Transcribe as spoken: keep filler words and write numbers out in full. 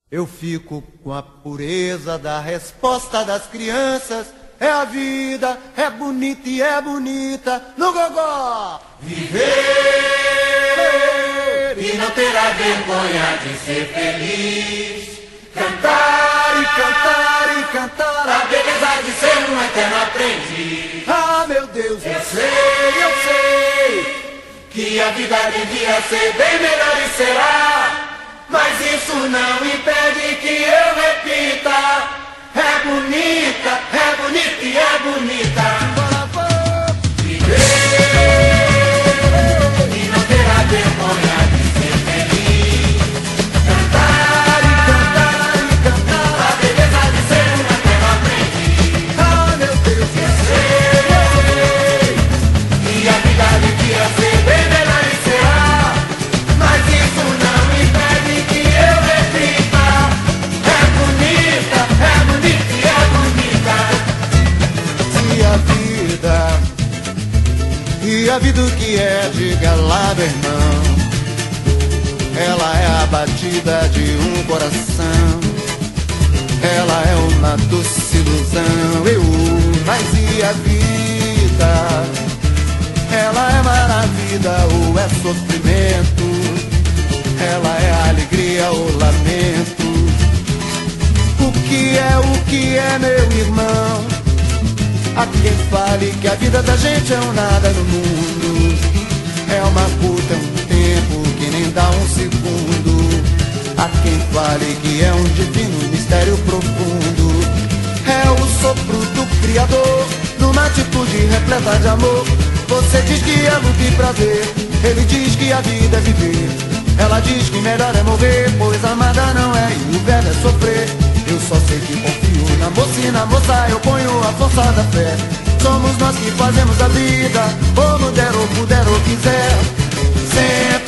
Eu fico com a pureza da resposta das crianças. É a vida, é bonita e é bonita no gogó. Viver e não ter a vergonha de ser feliz. Cantar e cantar e cantar a beleza de ser um eterno aprendiz. Ah, meu Deus, eu sei, eu sei que a vida devia ser bem melhor e será. Mas isso não impede que eu repita. É bonita, é bonita e é bonita. Viver e não ter a vergonha de ser feliz. Cantar e cantar e cantar a beleza de ser um eterno aprendiz. Ah, meu Deus, eu sei, eu sei que a vida devia ser bem melhor e será. Mas isso não impede que eu repita. É bonita, é bonita e é bonita. Se a vida, e a vida o que é, diga lá, meu irmão. Ela é a batida de um coração. Ela é uma doce ilusão. Eu, mas e a vida? Ela é maravilha ou é sofrimento? Ela é alegria ou lamento? O que é, o que é, meu irmão? Há quem fale que a vida da gente é um nada no mundo. É uma puta, é um tempo que nem dá um segundo. Há quem fale que é um divino mistério profundo. É o sopro do Criador, numa atitude repleta de amor. Você diz que é luta e prazer, ele diz que a vida é viver. Ela diz que melhor é morrer, pois amada não é e o velho é sofrer. Eu só sei que confio na moça e na moça eu ponho a força da fé. Somos nós que fazemos a vida, como der ou puder ou quiser. Sempre